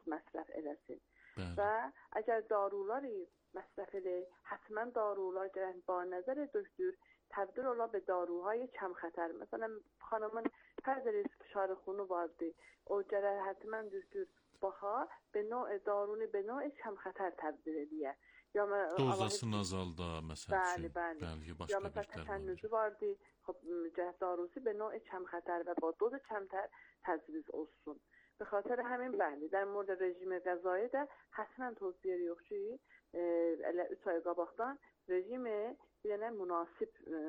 مصرف eləsin. بله. و اگر داروları مصرف edir, həttəmən darular gələn با nəzər دکتر تبدیل ola به داروهای کم خطر. مثلا خانمın hər dəqiq فشار خونu vardı. O gələr həttəmən دکتر baha به نوع دارونی به نوع کم خطر تبدیل ediyor. Dozasını azalda mesela. Bəli, bəli. Ya mesela təşənnüsü vardı. خب darusu به نوع کم خطر و با دوز کمتر تجویز olsun. به خاطر همین بله در مورد رژیم غذایی ده حتما توصیه yox ki elə 3 ay qabaqdan rejimi bir dənə münasib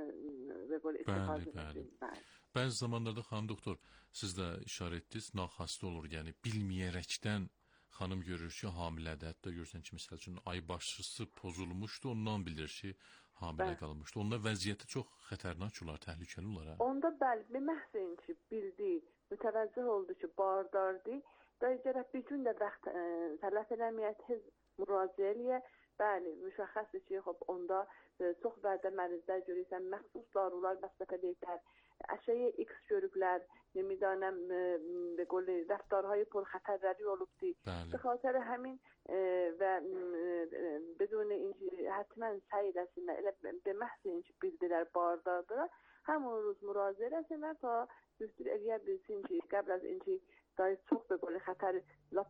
və belə istifadə edin. Bəzi zamanlarda xanım doktor siz də işarə etdiniz, naxasta olur, yəni bilməyərəkdən xanım görür ki, hamilədir. Hətta görürsən ki, məsəl üçün ay başçısı pozulmuşdu, ondan bilir ki, hamilə qalmışdı. Onda vəziyyəti çox xətərnak olar, təhlükəli olar. Onda bəli, bir məhzin ki, bildi, mütəvəccüh oldu ki, bardardı. Gərək bir gün də vaxt tələf eləməyək, tez müraciə eləyə. Bəli, müşəxəsdir ki, onda çox vədə mərizlər görürsən, məxsus darular məsrəf edirlər. Əşəyə X görüblər, nemidanəm به قول رفتارهای پرخطرری olubdu. به خاطر همین و بدون اینکه حتما سعی eləsinlər, elə به محض اینکه bildilər bardadır, همون روز müraciə eləsinlər ta düzdür eləyə bilsin ki, qəbl az اینکه daha çox به قول خطر lap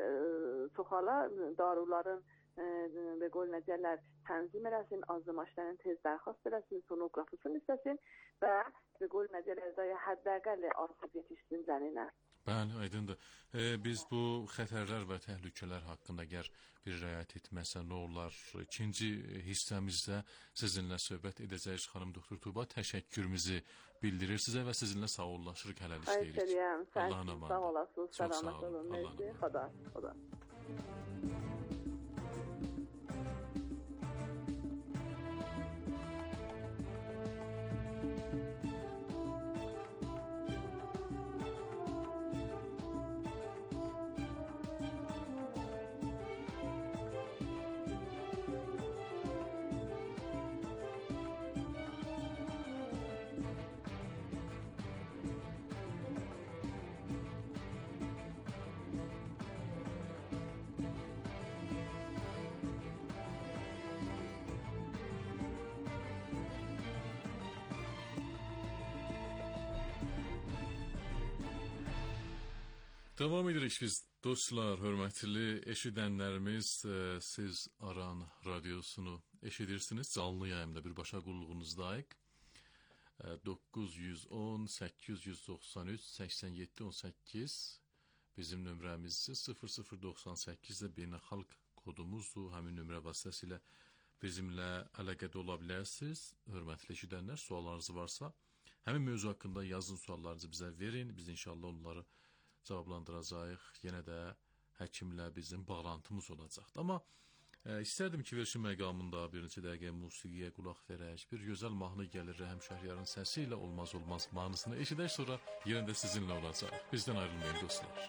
çoxala daruların به قول necələr tənzim eləsin, azmaşların tez dərxast eləsin, sonografisini istəsin və به قول necələr daha həddəqəl asib yetişsin zəninə. Bəli, aydındır. Biz bu xətərlər və təhlükələr haqqında əgər bir riayət etməsə nə olar? İkinci hissəmizdə sizinlə söhbət edəcəyik xanım doktor Tuğba. Təşəkkürümüzü bildirir sizə və sizinlə sağollaşırıq, hələlik deyirik. Allah'ın amanı. Sağ olasınız. Selamat olun. Xoda. Devam edirik biz dostlar, hörmətli eşidənlərimiz, siz Aran Radiosunu eşidirsiniz. Canlı yayımda birbaşa qulluğunuzdayıq. 910 893 87 18 bizim nömrəmizdir. 0098 də beynəlxalq kodumuzdur. Həmin nömrə vasitəsilə bizimlə əlaqədə ola bilərsiniz. Hörmətli eşidənlər, suallarınız varsa həmin mövzu haqqında yazın, suallarınızı bizə verin. Biz inşallah onları cavablandıracağıq. Yenə də həkimlə bizim bağlantımız olacaqdır. Amma istərdim ki, verişin məqamında bir neçə dəqiqə musiqiyə qulaq verək. Bir gözəl mahnı gəlir Rəhim Şəhriyarın səsi ilə olmaz mahnısını eşidək, sonra yenə də sizinlə olacaq. Bizdən ayrılmayın dostlar.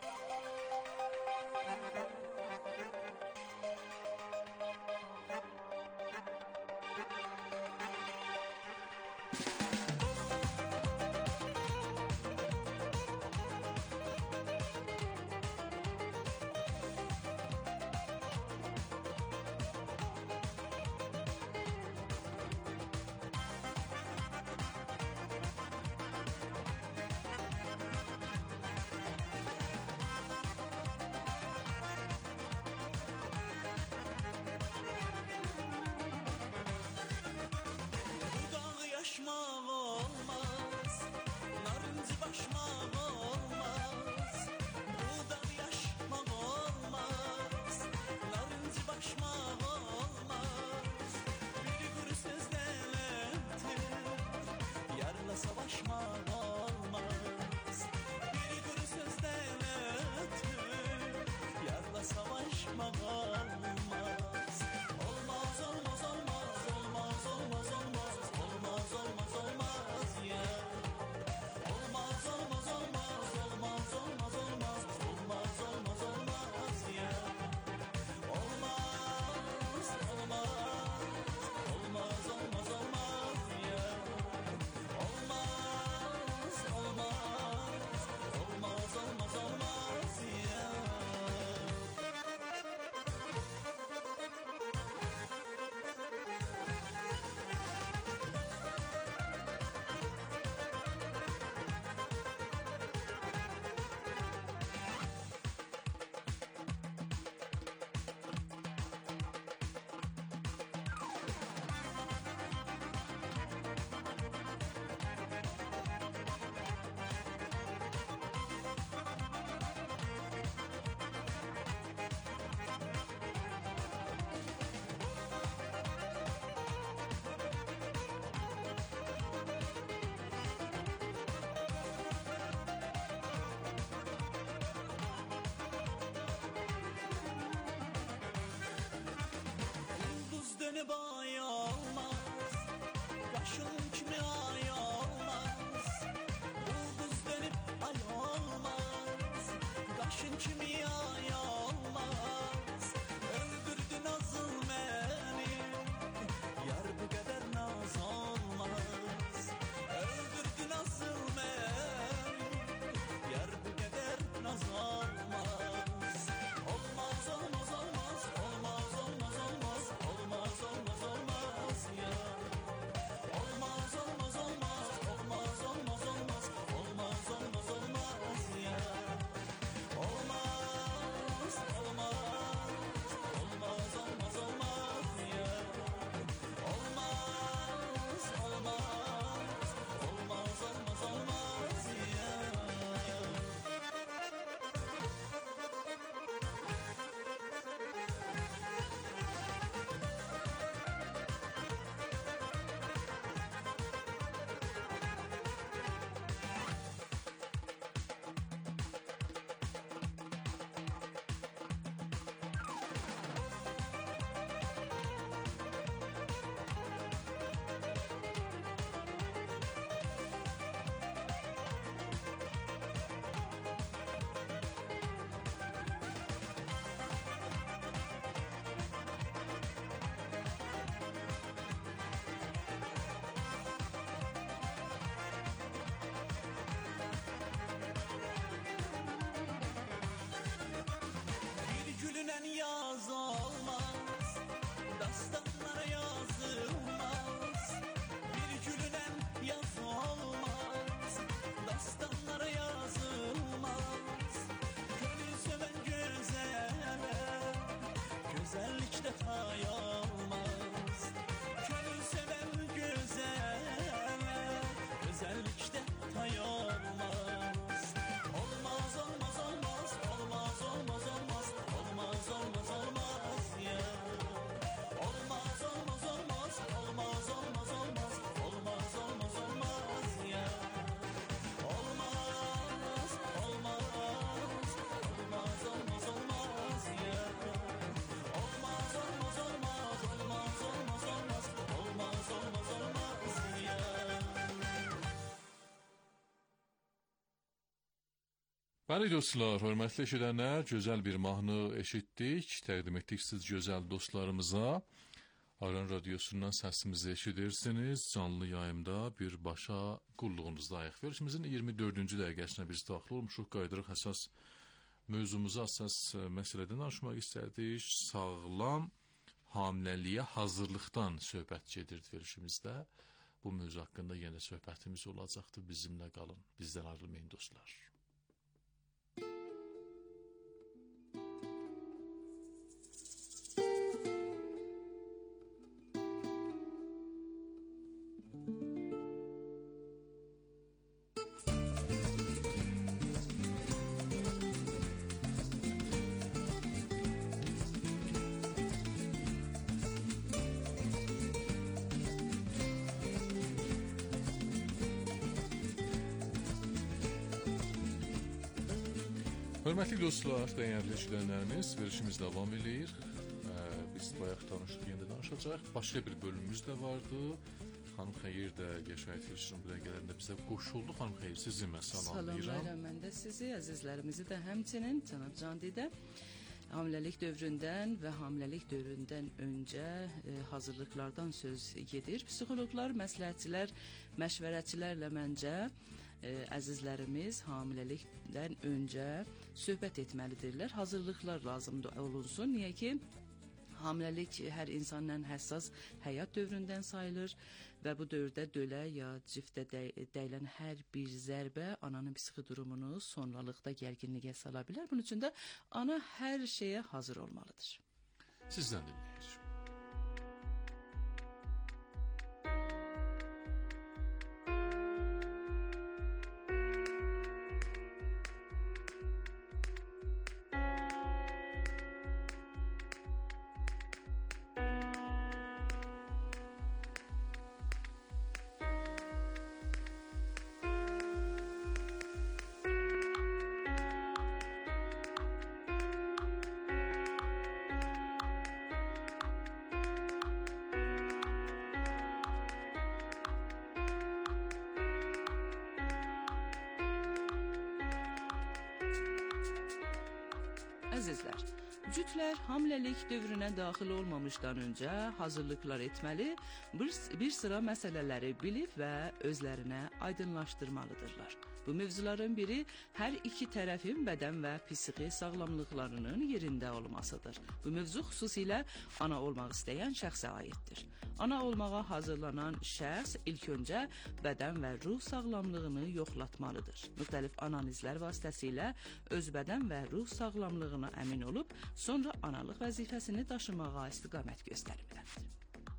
de tay olmaz. Könül seven güzel, güzellikte tay olmaz. Olmaz olmaz olmaz, olmaz olmaz olmaz, olmaz olmaz olmaz ya. Olmaz olmaz olmaz, olmaz olmaz olmaz, olmaz olmaz olmaz ya. Olmaz olmaz, olmaz olmaz olmaz ya. Olmaz olmaz olmaz, olmaz olmaz olmaz, olmaz olmaz olmaz ya. Bəli dostlar, hörmətli eşidənlər, gözəl bir mahnı eşitdik, təqdim etdik siz gözəl dostlarımıza. Aran Radyosu'ndan səsimizi eşidirsiniz. Canlı yayımda birbaşa qulluğunuzdayıq. Verilişimizin 24-cü dəqiqəsinə biz daxil olmuşuq. Qaydırıq əsas mövzumuza, əsas məsələdən danışmaq istərdik. Sağlam hamiləliyə hazırlıqdan söhbət gedirdi verilişimizdə. Bu mövzu haqqında yenə söhbətimiz olacaqdır. Bizimlə qalın, bizdən ayrılmayın dostlar. Hörmətli dostlar, dəyərli eşidənlərimiz, verilişimiz davam edir. Biz bayaq danışdıq, yenə də danışacaq. Başqa bir bölümümüz də vardı. Xanım Xeyir də Yaşayış verilişinin bu dəqiqələrində bizə qoşuldu. Xanım Xeyir, sizi mən salamlayıram. Salamlayıram mən də sizi, əzizlərimizi də həmçinin cənab Candidə. Hamiləlik dövründən və hamiləlik dövründən öncə hazırlıqlardan söz gedir. Psixoloqlar, məsləhətçilər, məşvərətçilərlə məncə əzizlərimiz hamiləlikdən öncə söhbət etməlidirlər. Hazırlıqlar lazımdır olunsun. Niyə ki, hamiləlik hər insanın həssas həyat dövründən sayılır və bu dövrdə dölə ya ciftə dəyilən hər bir zərbə ananın psixi durumunu sonralıqda gərginliyə sala bilər. Bunun üçün də ana hər şeyə hazır olmalıdır. Sizdən dinləyir. Əzizlər, cütlər hamiləlik dövrünə daxil olmamışdan öncə hazırlıqlar etməli, bir sıra məsələləri bilib və özlərinə aydınlaşdırmalıdırlar. Bu mövzuların biri hər iki tərəfin bədən və psixi sağlamlıqlarının yerində olmasıdır. Bu mövzu xüsusilə ana olmaq istəyən şəxsə aiddir. Ana olmağa hazırlanan şəxs ilk öncə bədən və ruh sağlamlığını yoxlatmalıdır. Müxtəlif analizlər vasitəsilə öz bədən və ruh sağlamlığına əmin olub, sonra analıq vəzifəsini daşımağa istiqamət göstərməlidir.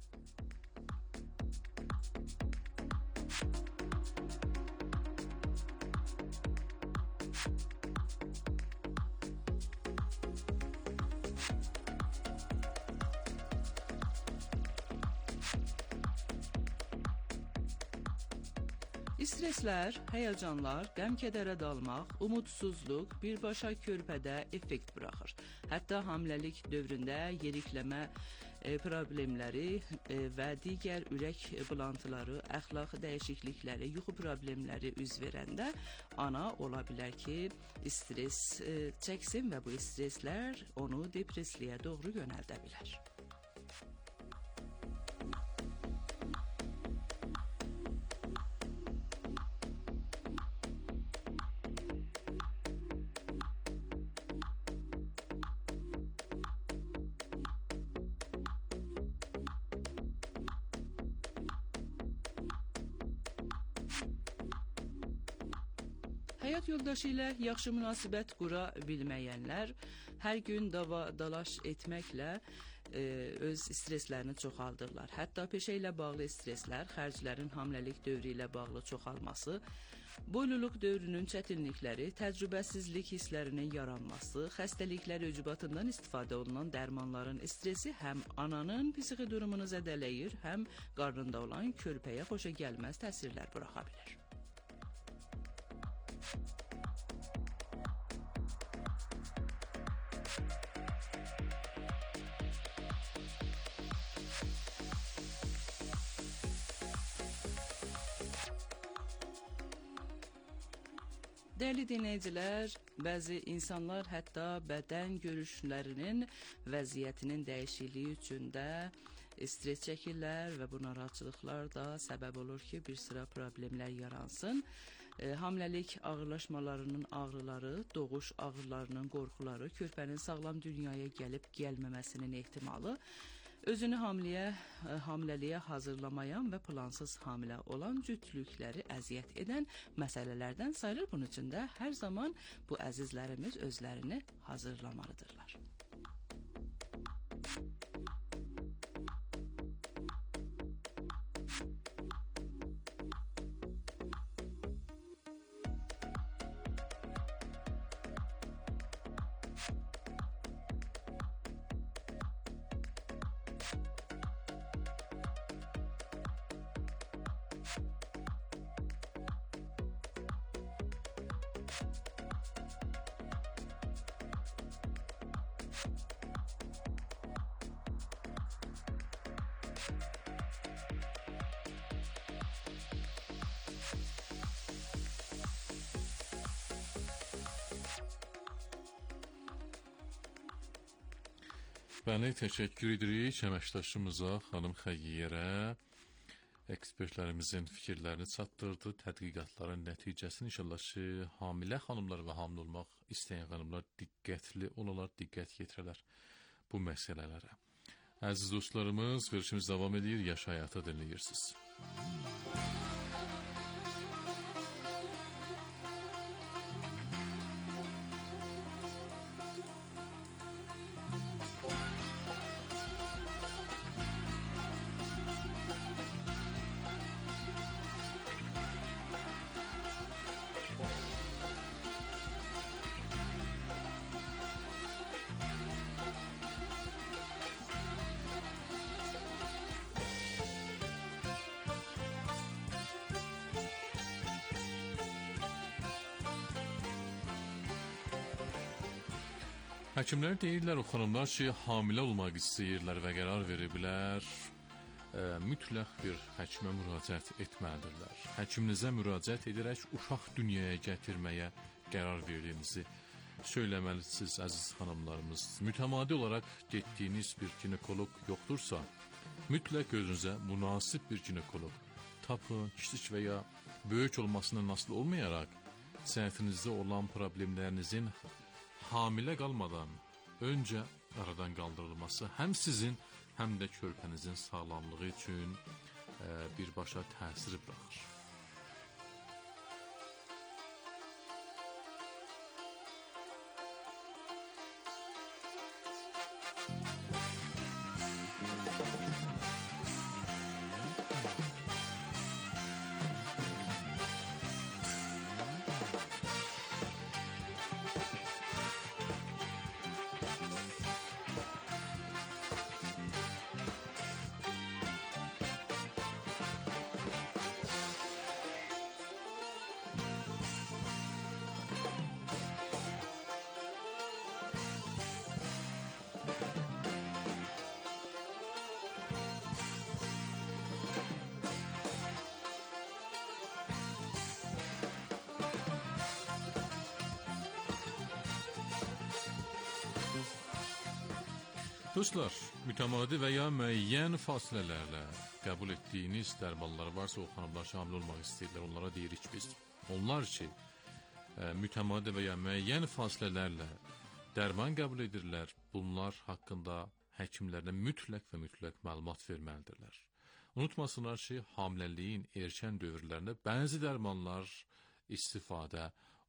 Stresslər, həyəcanlar, qəm-kədərə dalmaq, umudsuzluq birbaşa körpədə effekt buraxır. Hətta hamiləlik dövründə yerikləmə problemləri və digər ürək bulantıları, əxlaq dəyişiklikləri, yuxu problemləri üz verəndə ana ola bilər ki, stres çəksin və bu streslər onu depressliyə doğru yönəldə bilər. Həyat yoldaşı ilə yaxşı münasibət qura bilməyənlər hər gün dalaş etməklə öz stresslərini çoxaldırlar. Hətta peşə ilə bağlı stresslər, xərclərin hamiləlik dövrü ilə bağlı çoxalması, boyluluq dövrünün çətinlikləri, təcrübəsizlik hisslərinin yaranması, xəstəliklər öcübatından istifadə olunan dərmanların stressi həm ananın psixi durumunu zədələyir, həm qarnında olan körpəyə xoşa gəlməz təsirlər buraxa bilir. Dəyərli dinləyicilər, bəzi insanlar hətta bədən görüşlərinin vəziyyətinin dəyişikliyi üçün də stres çəkirlər və bu narahatçılıqlar da səbəb olur ki, bir sıra problemlər yaransın. Hamiləlik ağırlaşmalarının ağrıları, doğuş ağrılarının qorxuları, körpənin sağlam dünyaya gəlib gəlməməsinin ehtimalı, özünü hamiləliyə hazırlamayan və plansız hamilə olan cütlükləri əziyyət edən məsələlərdən sayılır. Bunun üçün də hər zaman bu əzizlərimiz özlərini hazırlamalıdırlar. Bəli, təşəkkür edirik əməkdaşımıza, xanım Xəyyərə. Ekspertlərimizin fikirlərini çatdırdı. Tədqiqatların nəticəsini inşallah ki, hamilə xanımlar və hamilə olmaq istəyən xanımlar diqqətli olalar, diqqət yetirələr bu məsələlərə. Əziz dostlarımız, verişimiz davam edir. Yaş həyatı dinləyirsiniz. Həkimlər deyirlər, o xanımlar ki, hamilə olmaq istəyirlər və qərar veriblər, mütləq bir həkimə müraciət etməlidirlər. Həkiminizə müraciət edərək uşaq dünyaya gətirməyə qərar verdiyinizi söyləməlisiniz, əziz xanımlarımız. Mütəmadi olaraq getdiyiniz bir ginekoloq yoxdursa, mütləq özünüzə münasib bir ginekoloq tapın, kiçik və ya böyük olmasından asılı olmayaraq, səhəfinizdə olan problemlərinizin hamilə qalmadan öncə aradan qaldırılması həm sizin, həm də körpənizin sağlamlığı üçün birbaşa təsir bırakır. Dostlar, mütəmadi və ya müəyyən fasilələrlə qəbul etdiyiniz dərmanlar varsa, o xanımlar şamil olmaq istəyirlər, onlara deyirik biz. Onlar ki, mütəmadi və ya müəyyən fasilələrlə dərman qəbul edirlər, bunlar haqqında həkimlərlə mütləq və mütləq məlumat verməlidirlər. Unutmasınlar ki, hamiləliyin erkən dövrlərində bəzi dərmanlar istifadə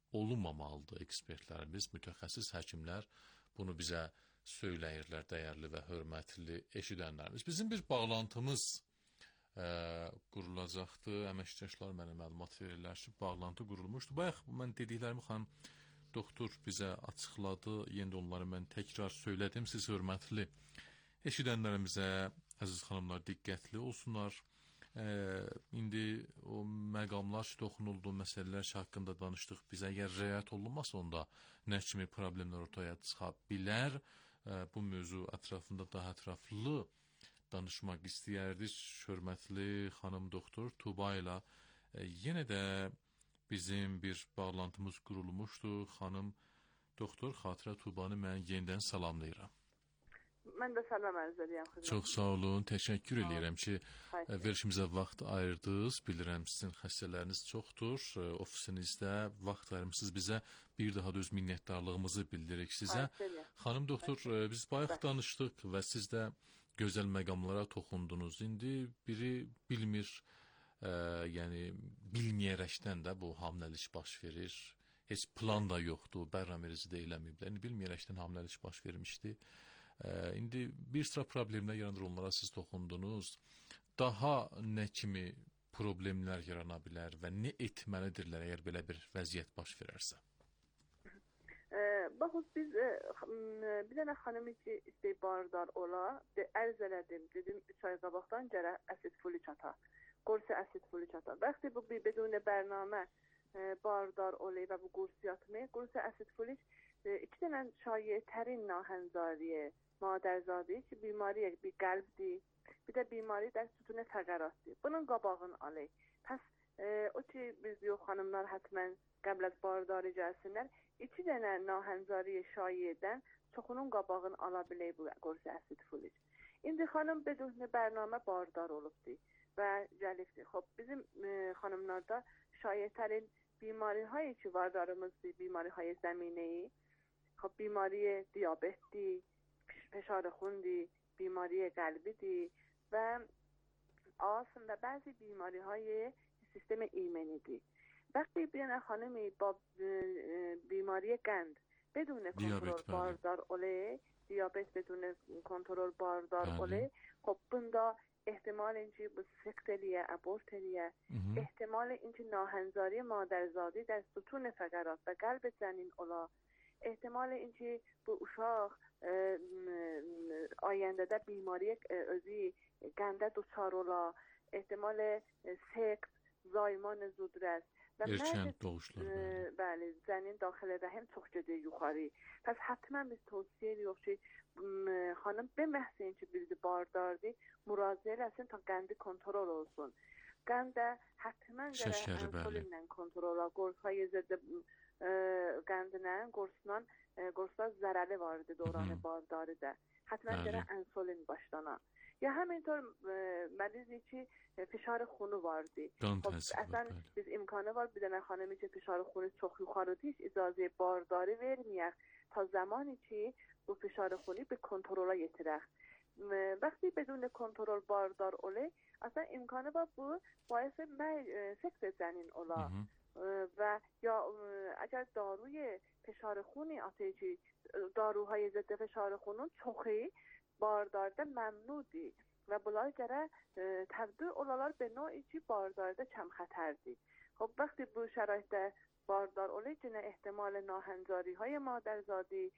olunmamalıdır ekspertlərimiz, mütəxəssis həkimlər bunu bizə söyləyirlər, dəyərli və hörmətli eşidənlərimiz. Bizim bir bağlantımız qurulacaqdır. Əməkdaşlar mənə məlumat verirlər ki, bağlantı qurulmuşdu. Bayaq mən dediklərimi xanım doktor bizə açıqladı. Yenə də onları mən təkrar söylədim. Siz hörmətli eşidənlərimizə, əziz xanımlar, diqqətli olsunlar. İndi o məqamlar toxunulduğu məsələlər haqqında danışdıq. Biz əgər riayət olunmasa onda nə kimi problemlər ortaya çıxa bilər? Bu mövzu ətrafında daha ətraflı danışmaq istəyərdik. Hörmətli xanım doktor Tuba ilə yenə də bizim bir bağlantımız qurulmuşdu. Xanım doktor Xatirə Tubanı mən yenidən salamlayıram. Mən də salam arz edirəm. Çox sağ olun, təşəkkür edirəm ki, verilişimizə vaxt ayırdınız. Bilirəm sizin xəstələriniz çoxdur. Ofisinizdə vaxt ayırmışsınız bizə. Bir daha da öz minnətdarlığımızı bildiririk sizə. Xanım doktor, biz bayaq danışdıq və siz də gözəl məqamlara toxundunuz. İndi biri bilmir, yəni bilməyərəkdən də bu hamiləlik baş verir. Heç plan da yoxdur, bərnamənizi də eləməyiblər. Bilməyərəkdən hamiləlik baş vermişdi. İndi bir sıra problemlər yaranır, onlara siz toxundunuz. Daha nə kimi problemlər yarana bilər və nə etməlidirlər əgər belə bir vəziyyət baş verərsə? Baxın, biz bir dənə xanım istehbardar ola, ərz elədim, dedim 3 ay qabaqdan gərək asid folik ata, qursi asid folik ata. Vəqti bu بدون برنامه باردار olayı və bu qursiyatını, qursi asid folik 2 dənə şایع‌ترین ناهنجاری مادرزادی ki بیماری bir qəlbdir, bir də بیماری در ستون فقراتdır. Bunun qabağını alır. Pəs o ki biz yox xanımlar həttəmən qəbl az bardarı gəlsinlər, 2 dənə nahanzari şایع‌dən çoxunun qabağını ala bilər bu qursi asid folik. İndi xanım بدون برنامه باردار olubdur və gəlibdir. Xop bizim xanımlarda şایع‌ترین بیماری‌هایی که واردارımızdır, بیماری‌های زمینه‌ای. خب بیماری دیابتی، فشار خوندی، بیماری قلبی و آسم و بعضی بیماری‌های سیستم ایمنی. وقتی بیان خانمی با بیماری قند بدون کنترل باردار اوله، دیابت بدون کنترل باردار اوله، خب bunda احتمال اینکه bu سکتلیه، ابورتلیه، احتمال اینکه ناهنجاری مادرزادی در ستون فقرات و قلب جنین اولا، احتمال اینکه bu uşaq ayəndədə بیماری özü qəndə duçar ola, احتمال seks, zayman zudrəs və bəli, cənin daxilə rəhim çox gedir yuxarı. Pəs həttəmən biz tövsiyə edirik ki, xanım bəməhsin ki, bildi bardardır, müraciə eləsin ta qəndi kontrol olsun. Qənd də həttəmən gərək insulinlə kontrol ola, qorsaya zəddə qəndinən, qorslar zərəli vardı dövranı bardarı da. Həttəmən gərək insulin başlana. Ya همینطور مریضی که فشار خونو vardı. اصلا biz imkanı var bir dənə xanımı ki فشار خونu çox yuxarıdır, icazə bardarı verməyək ta zamanı ki bu فشار خونی به کنترل yetirək. وقتی بدون کنترل باردار اوله اصلا امکانه با bu باعث سکت جنین اولا و یا اگر داروی فشار خونی آتیجی داروهای ضد فشار خونun çoxu bardarda məmnudur və bunlar gərək təbdil olalar به نوعی ki bardarda kəm xətərdir. خب وقتی bu şəraitdə bardar olur ki احتمال ناهنجاری های مادرزادی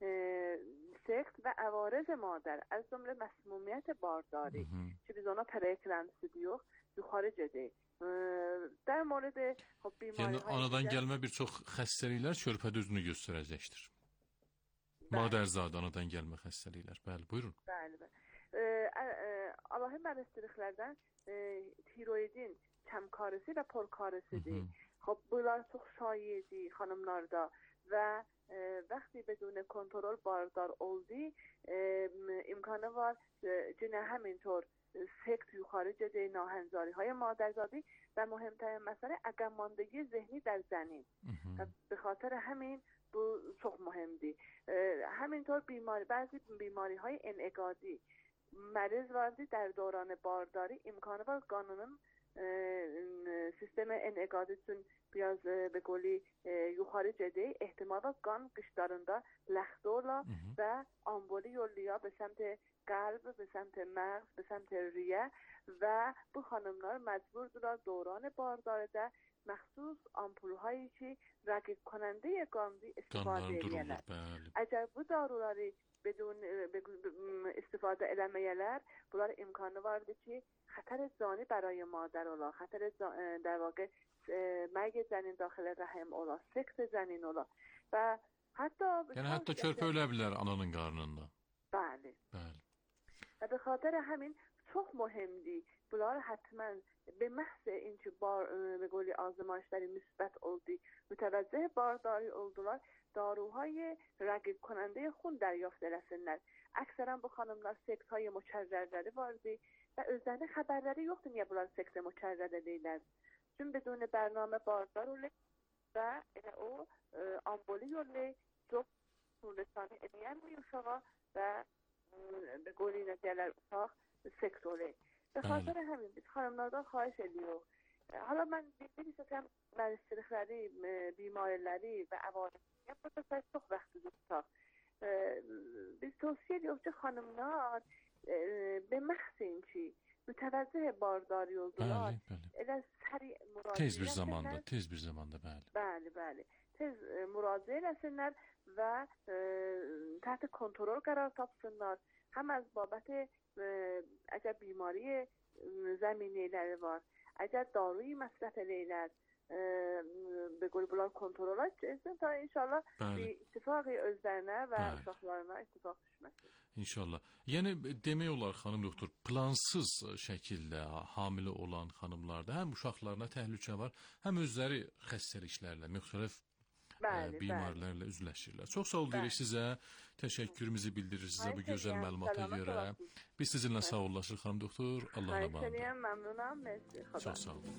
سکت و عوارض مادر از جمله مسمومیت بارداری که biz ona preeklemsi diyor yuxarı gedir. در مورد خب بیماری yəni anadan gəlmə bir çox xəstəliklər körpədə özünü göstərəcəkdir. Madərzadə anadan gəlmə xəstəliklər. Bəli, buyurun. Bəli. Allahın məbəstliklərdən tiroidin kəmkarisi və porkarisidir. خب bunlar çox şایعdir xanımlarda və وقتی بدون کنترل باردار oldu امکانه var که همینطور سکت yuxarı gedir, ناهنجاری های مادرزادی و مهمترین مسئله عقب ماندگی ذهنی در زنین. به خاطر همین bu çok mühimdir. همینطور بعضی بیماری های انعقادی مریض vardı در دوران بارداری امکانه var qanının sistem enqadı üçün biraz به قولی yuxarı gedir. Ehtimala qan qışlarında ləxti ola və amboli yolluya به سمت قلب، به سمت مغز، به سمت ریه و bu xanımlar məcburdular dövran bardarıda məxsus ampulhایی ki rəqib کننده qandı istifadə edirlər. Əgər bu daruları بدون استفاده eləməyələr, bunlar imkanı vardı ki خطر جانی برای مادر ola, خطر در واقع مرگ جنین داخل رحم ola, seks جنین ola və hətta körpə ölə bilər ananın qarnında. Bəli. Bəli. Və به خاطر همین çox mühümdür. Bunlar حتما به محض اینکه به قولی آزمایش‌های مثبت oldu, متوجه بارداری oldular, daruهای رقیق کننده خون دریافت eləsinlər. Əksərən bu xanımlar seksهای mükərrərləri vardı və özlərində xəbərləri yoxdur niyə bunlar seksə mükərrər edirlər. Çünki بدون برنامه باردار olur və elə o amboli yolu çox sürətli edən bir uşağa və به قولی nəticələr uşaq seks olur. به خاطر همین biz xanımlardan xahiş edirik. Hala mən bir istəsəm məristilikləri, bimarələri və əvaliləri bu da çox vaxt tutaq. Biz tövsiyə edirik ki xanımlar به محض اینکه متوجه بارداری oldular. Elə səri müraciət tez bir zamanda bəli. Bəli. Tez müraciət etsinlər və تحت کنترل قرار tapsınlar. Həm az babət əgər بیماری زمینیləri var, əgər daruyu məsrəf edirlər, به قول bunlar kontrola etsin ta inşallah bir ittifaqı özlərinə və uşaqlarına ittifaq düşməsin. İnşallah. Yəni demək olar xanım doktor, plansız şəkildə hamilə olan xanımlarda həm uşaqlarına təhlükə var, həm özləri xəstəliklərlə, müxtəlif bimarlarla üzləşirlər. Çox sağ ol deyirik sizə. Təşəkkürümüzü bildiririk sizə bu gözəl məlumata görə. Biz sizinlə sağollaşırıq xanım doktor. Allah'a emanet olun. Məmnunam. Mersi. Çox sağ olun.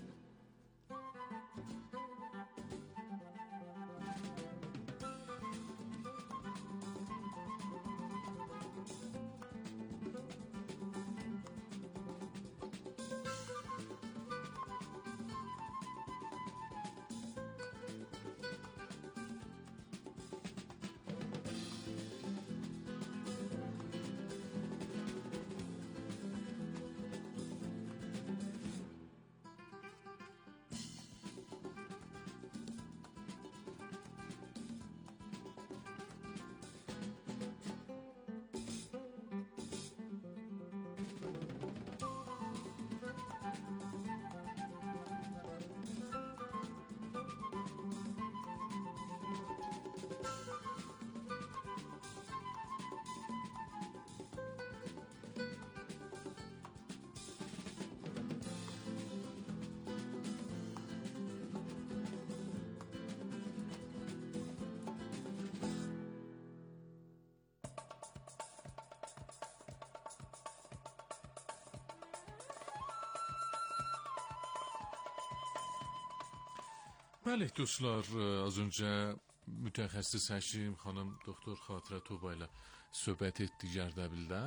Bəli dostlar, az öncə mütəxəssis həkim xanım doktor Xatirə Toba ilə söhbət etdik Gərdəbildə.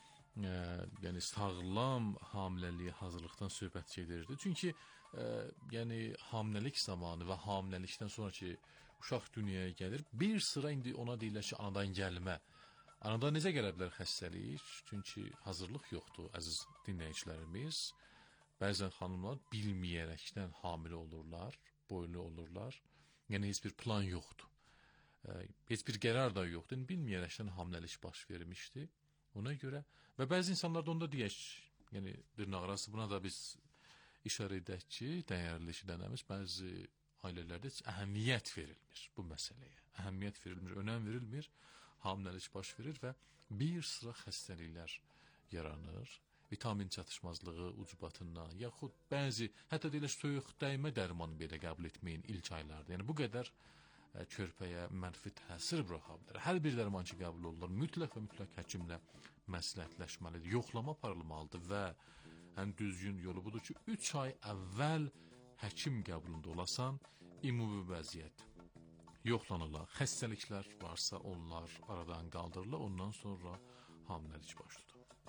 Yəni sağlam hamiləliyə hazırlıqdan söhbət gedirdi. Çünki yəni hamiləlik zamanı və hamiləlikdən sonraki uşaq dünyaya gəlir. Bir sıra indi ona deyirlər ki, anadan gəlmə. Anadan necə gələ bilər xəstəlik? Çünki hazırlıq yoxdur, əziz dinləyicilərimiz. Bəzən xanımlar bilməyərəkdən hamilə olurlar, boylu olurlar. Yəni heç bir plan yoxdur. Heç bir qərar da yoxdur. Yəni bilməyərəkdən hamiləlik baş vermişdi. Ona görə və bəzi insanlar da onda deyək, yəni dırnaqarası buna da biz işarə edək ki, dəyərli işlənəmiz bəzi ailələrdə əhəmiyyət verilmir bu məsələyə. Əhəmiyyət verilmir, önəm verilmir. Hamiləlik baş verir və bir sıra xəstəliklər yaranır. Vitamin çatışmazlığı ucbatından, yaxud bəzi, hətta deyilə soyuq dəymə dərmanı belə qəbul etməyin ilk aylarda. Yəni bu qədər körpəyə mənfi təsir buraxa bilər. Hər bir dərman ki qəbul olunur, mütləq və mütləq həkimlə məsləhətləşməlidir, yoxlama aparılmalıdır və ən düzgün yolu budur ki, 3 ay əvvəl həkim qəbulunda olasan, ümumi vəziyyət yoxlanırlar. Xəstəliklər varsa onlar aradan qaldırırlar, ondan sonra hamiləlik baş tutur.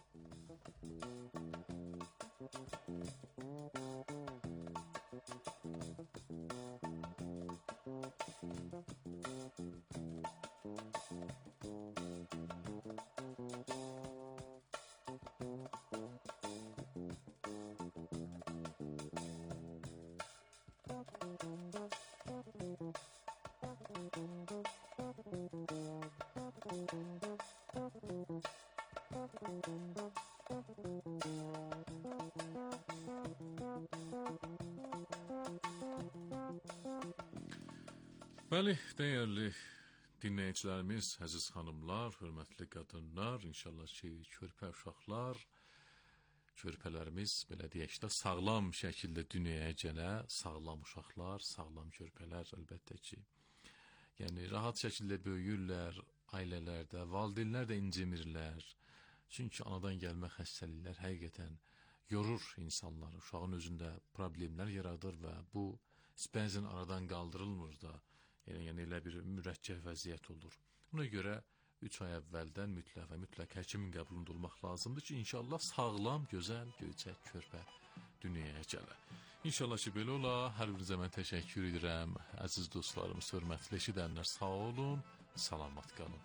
Bəli, dəyərli dinləyicilərimiz, əziz xanımlar, hörmətli qadınlar, inşallah ki, körpə uşaqlar, körpələrimiz, belə deyək də, sağlam şəkildə dünyaya gələ, sağlam uşaqlar, sağlam körpələr əlbəttə ki, yəni rahat şəkildə böyüyürlər, ailələrdə, valideynlər də incimirlər, çünki anadan gəlmə xəstəliklər həqiqətən yorur insanları, uşağın özündə problemlər yaradır və bu bəzən aradan qaldırılmır da, yəni elə bir mürəkkəb vəziyyət olur. Buna görə 3 ay əvvəldən mütləq həkimin qəbulunda olmaq lazımdır ki, inşallah sağlam, gözəl, göyçək körpə dünyaya gələ. İnşallah ki, belə ola. Hər birinizə mən təşəkkür edirəm. Əziz dostlarımız, hörmətli eşidənlər, sağ olun, salamat qalın.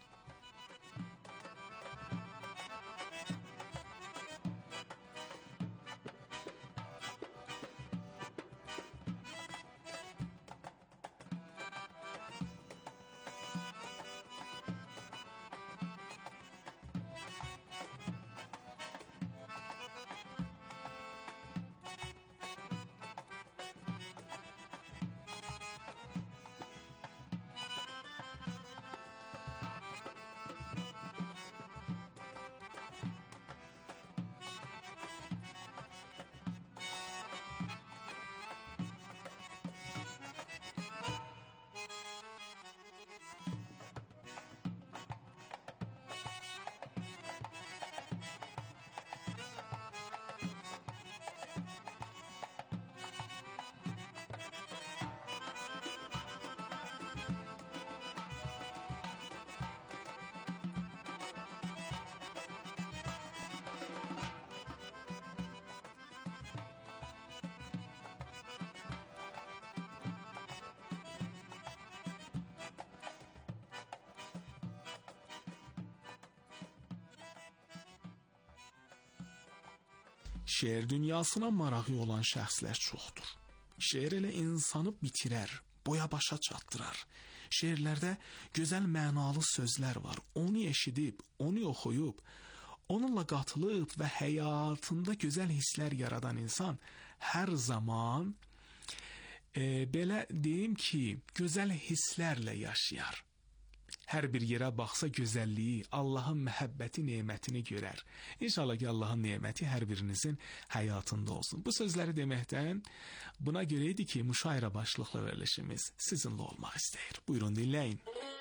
Şeir dünyasına marağı olan şəxslər çoxdur. Şeir elə insanı bitirər, boya başa çatdırar. Şeirlərdə gözəl mənalı sözlər var. Onu eşidib, onu oxuyub, onunla qatılıb və həyatında gözəl hisslər yaradan insan hər zaman belə deyim ki, gözəl hisslərlə yaşayar. Hər bir yerə baxsa gözəlliyi, Allahın məhəbbəti, nemətini görər. İnşallah ki, Allahın neməti hər birinizin həyatında olsun. Bu sözləri deməkdən buna görə idi ki, müşairə başlıqlı verilişimiz sizinlə olmaq istəyir. Buyurun, dinləyin.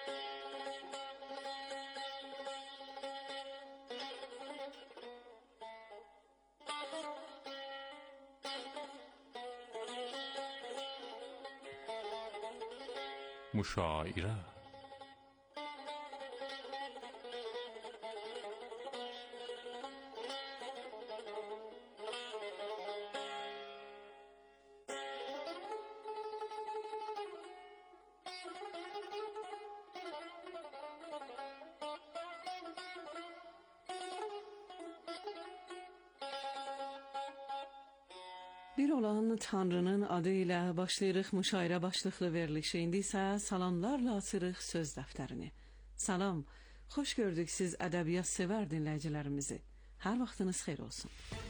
Müşairə. Bir olan Tanrının adı ilə başlayırıq müşairə başlıqlı verilişi. İndi isə salamlarla açırıq söz dəftərini. Salam, xoş gördük siz ədəbiyyat sevər dinləyicilərimizi. Hər vaxtınız xeyir olsun.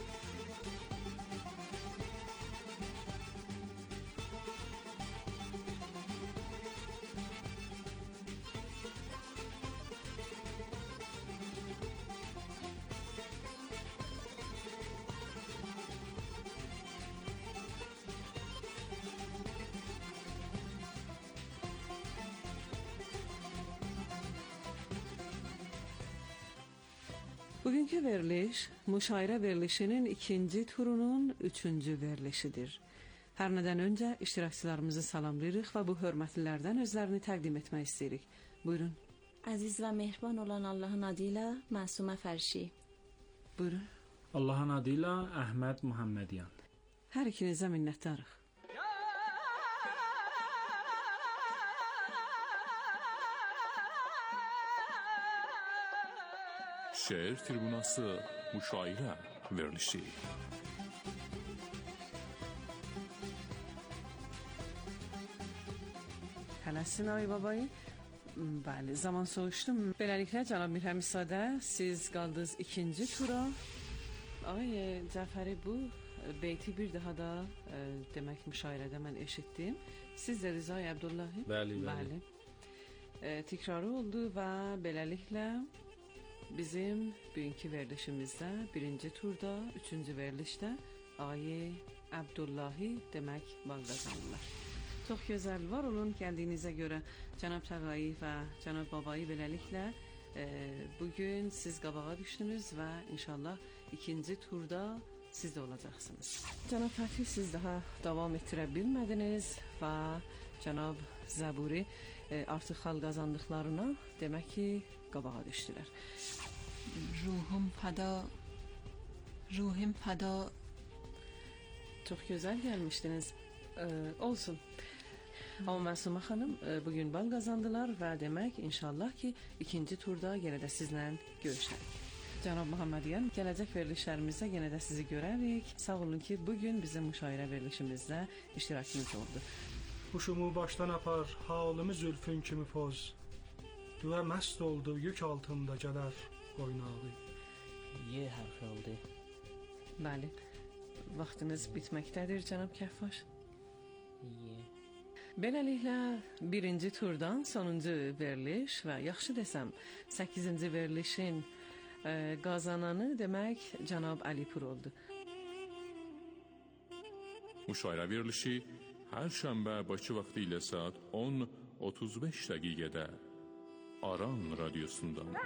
Bugünkü veriliş, müşairə verilişinin ikinci turunun üçüncü verilişidir. Hər nədən öncə iştirakçılarımızı salamlayırıq və bu hörmətlilərdən özlərini təqdim etmək istəyirik. Buyurun. Aziz və mehriban olan Allahın adıyla Məsumə Fərşi. Buyurun. Allahın adıyla Əhməd Muhammedyan. Hər ikinizə minnətdarıq. Şeir tribunası müşairə verilişi. Tələsin Ay babayı. Bəli, zaman soğuşdu. Beləliklə, cənab Mirhəmizadə, siz qaldınız ikinci tura. Ay Cəfəri, bu beyti bir daha da demək müşairədə mən eşitdim. Siz də Rizay Əbdullahi? Bəli. Təkrarı oldu və beləliklə bizim bugünkü verilişimizdə birinci turda, üçüncü verilişdə Ay Əbdullahi demək bal qazanırlar. Çox gözəl, var olun gəldiyinizə görə cənab Təğayi və cənab Babayı beləliklə bugün siz qabağa düşdünüz və inşallah ikinci turda siz də olacaqsınız. Cənab Fəthi, siz daha davam etdirə bilmədiniz və cənab Zəburi artıq xal qazandıqlarına demək ki qabağa düşdülər. Ruhum fada. Çox gözəl gəlmişdiniz. Olsun. Amma Məsumə xanım bugün bal qazandılar və demək inşallah ki ikinci turda yenə də sizlə görüşərik. Cənab Muhammedyan, gələcək verilişlərimizdə yenə də sizi görərik. Sağ olun ki bugün bizim müşairə verilişimizdə iştirakınız oldu. Huşumu başdan apar, halımı zülfün kimi poz. Düve mest oldu, yük altında gələr oynağı. Y hərfi oldu. Bəli. Vaxtınız bitməkdədir cənab Kəffaş. Beləliklə birinci turdan sonuncu veriliş və yaxşı desəm 8-ci verilişin qazananı demək cənab Əlipur oldu. Müşairə verilişi hər şənbə Bakı vaxtı ilə saat 10:35 dəqiqədə Aran radiosundan.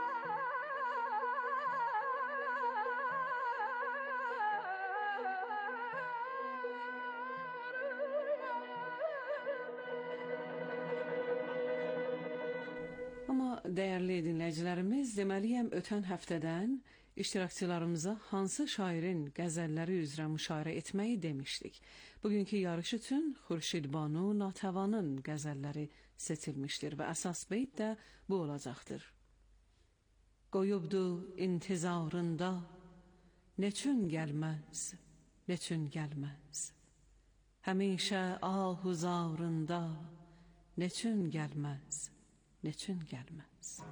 Dəyərli dinləyicilərimiz, deməliyəm ötən həftədən iştirakçılarımıza hansı şairin qəzəlləri üzrə müşairə etməyi demişdik. Bugünkü yarış üçün Xurşid Banu Natəvanın qəzəlləri seçilmişdir və əsas beyt də bu olacaqdır. Qoyubdu intizarında, neçün gəlməz, neçün gəlməz. Həmişə ahuzarında, neçün gəlməz, neçün gəlməz.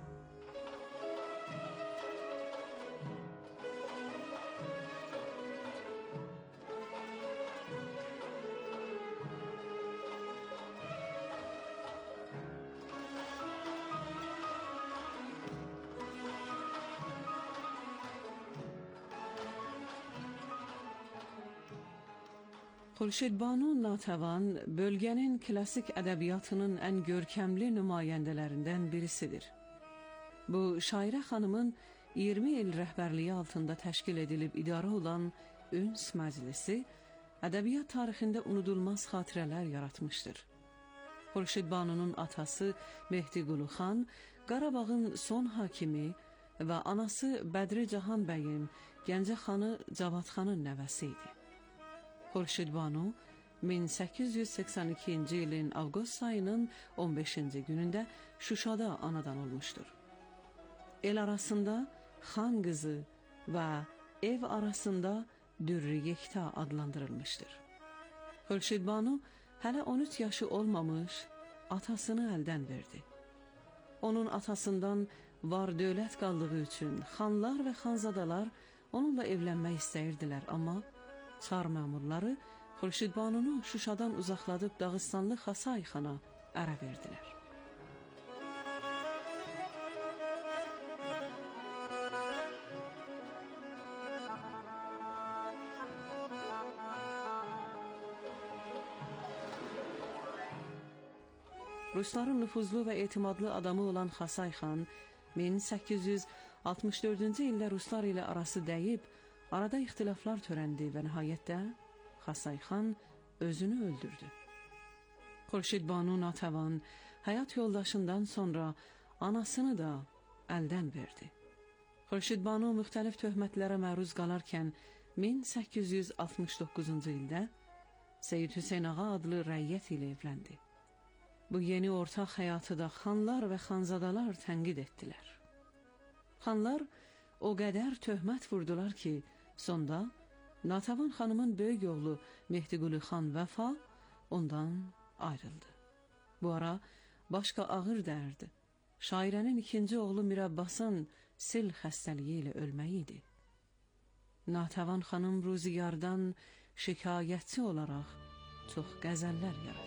Xurşid Banu Natəvan bölgənin klassik ədəbiyyatının ən görkəmli nümayəndələrindən birisidir. Bu, şairə xanımın 20 il rəhbərliyi altında təşkil edilib idarə olan Üns Məclisi ədəbiyyat tarixində unudulmaz xatirələr yaratmışdır. Xurşid Banunun atası Mehdi Qulu xan, Qarabağın son hakimi və anası Bədri Cahan bəyin Gəncə xanı Cavad xanın nəvəsi idi. Xurşid Banu 1882-ci ilin avqust ayının 15-ci günündə Şuşada anadan olmuşdur. El arasında xan qızı və ev arasında Dürrü Yekta adlandırılmışdır. Xurşid Banu hələ 13 yaşı olmamış atasını əldən verdi. Onun atasından var dövlət qaldığı üçün xanlar və xanzadalar onunla evlənmək istəyirdilər, amma çar məmurları Xurşid Banunu Şuşadan uzaqladıb Dağıstanlı Xasay xana ərə verdilər. Rusların nüfuzlu və etimadlı adamı olan Xasay xan 1864-cü ildə Ruslar ilə arası dəyib, arada ixtilaflar törəndi və nəhayətdə Xasay xan özünü öldürdü. Xurşid Banu Natəvan həyat yoldaşından sonra anasını da əldən verdi. Xurşidbanu müxtəlif töhmətlərə məruz qalarkən 1869-cu ildə Seyyid Hüseyn Ağa adlı rəiyyət ilə evləndi. Bu yeni ortaq həyatı da xanlar və xanzadalar tənqid etdilər. Xanlar o qədər töhmət vurdular ki, sonda Natəvan xanımın böyük oğlu Mehdiqulu xan Vəfa ondan ayrıldı. Bu ara başqa ağır dərdi, şairənin ikinci oğlu Mir Abbasın sil xəstəliyi ilə ölməyi idi. Natəvan xanım Ruzigardan şikayətçi olaraq çox qəzəllər yaratdı.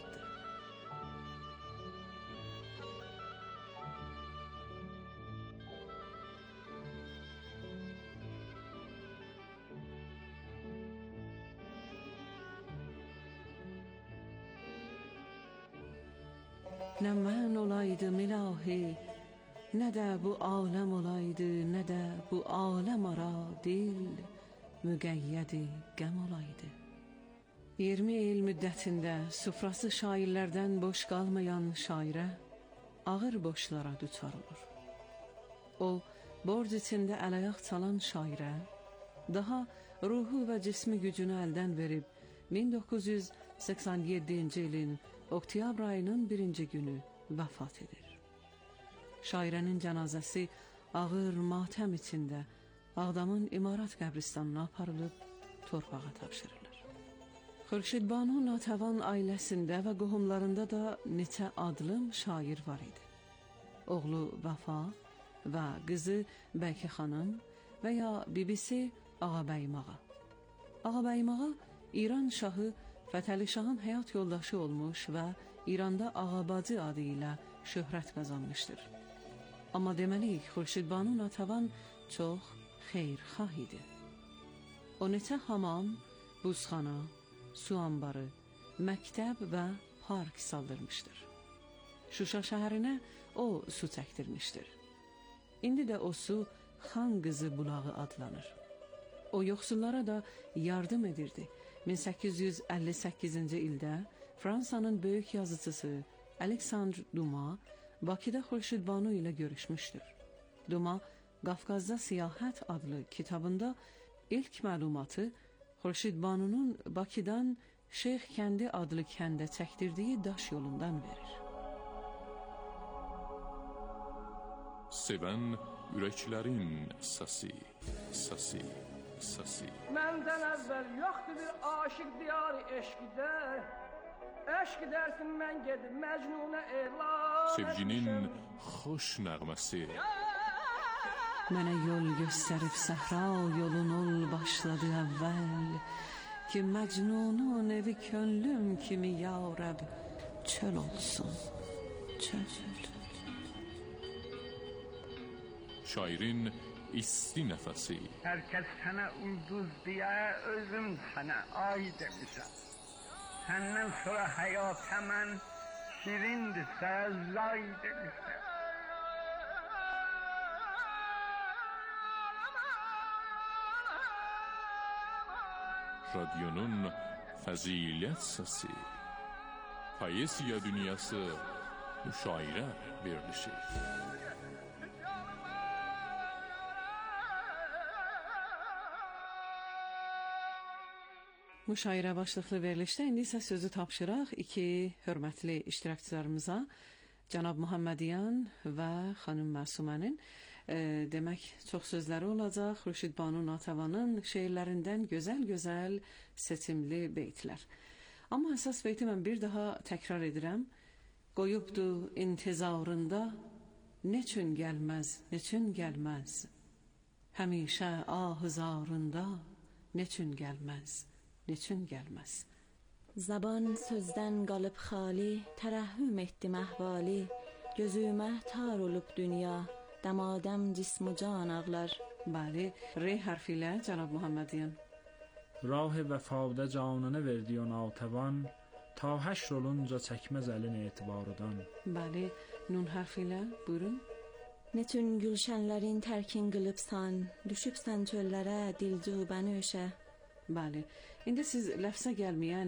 Nə mən olaydım ilahi, nə də bu aləm olaydı, nə də bu aləm ara dil müqəyyədi qəm olaydı. 20 il müddətində sufrası şairlərdən boş qalmayan şairə ağır boşlara düçar olur. O, borc içində əl-ayaq çalan şairə daha ruhu və cismi gücünü əldən verib 1987-ci ilin oktyabr ayının 1-ci günü vəfat edir. Şairənin cənazəsi ağır matəm içində Ağdamın İmarat qəbristanına aparılıb torpağa tapşırılır. Xurşidbanu Natəvan ailəsində və qohumlarında da neçə adlım şair var idi. Oğlu Vəfa və qızı Bəlkə xanım və ya bibisi Ağabəyim ağa. Ağabəyim ağa İran şahı Fətəli Şahın həyat yoldaşı olmuş və İranda Ağabacı adı ilə şöhrət qazanmışdır. Amma deməliyik, Xurşidbanu Natəvan çox xeyirxah idi. O neçə hamam, buzxana, su anbarı, məktəb və park saldırmışdır. Şuşa şəhərinə o su çəkdirmişdir. İndi də o su Xan qızı bulağı adlanır. O yoxsullara da yardım edirdi. 1858-ci ildə Fransanın böyük yazıcısı Aleksandr Duma Bakıda Xurşidbanu ilə görüşmüşdür. Duma Qafqazda Siyahət adlı kitabında ilk məlumatı Xurşidbanunun Bakıdan Şeyx Kəndi adlı kəndə çəkdirdiyi daş yolundan verir. Sevən ürəklərin səsi, səsi, səsi. Məndən əvvəl yoxdur bir aşiq diyarı eşqidə. Eşq dersin mən gedib Məcnuna elan. Sevginin xoş nəğməsi. Mənə yol göstərib səhra yolun ol başladı əvvəl. Ki Məcnunun evi könlüm kimi ya Rəb çöl olsun, çöl. Şairin isti nəfəsi. Hər kəs sənə ulduz deyə özüm sənə ay demişəm. Səndən sonra həyat həmən şirindirsə zay demişəm. Radyonun fəzilət səsi. Poeziya dünyası müşairə verilişi. Müşairə başlıqlı verilişdə indi isə sözü tapşıraq iki hörmətli iştirakçılarımıza, cənab Muhammediyan və xanım Məsumənin. Demək, çox sözləri olacaq. Xurşidbanu Natəvanın şeirlərindən gözəl-gözəl seçimli beytlər. Amma əsas beyti mən bir daha təkrar edirəm. Qoyubdu intizarında, neçün gəlməz, neçün gəlməz. Həmişə ahızarında, neçün gəlməz, neçün gəlməz. Zaban sözdən qalıb xali, tərəhhüm etdim əhvali. Gözümə tar olub dünya, dəmadəm cism can ağlar. Bəli, R hərfi ilə cənab Muhammediyan. Rah vəfavdə canını verdi o Natəvan, ta həşr olunca çəkməz əlin etibarıdan. Bəli, nun hərfi ilə buyurun. Neçün gülşənlərin tərkin qılıbsan, düşübsən çöllərə, dilcubəni öşə. Bəli, indi siz ləfsə gəlməyən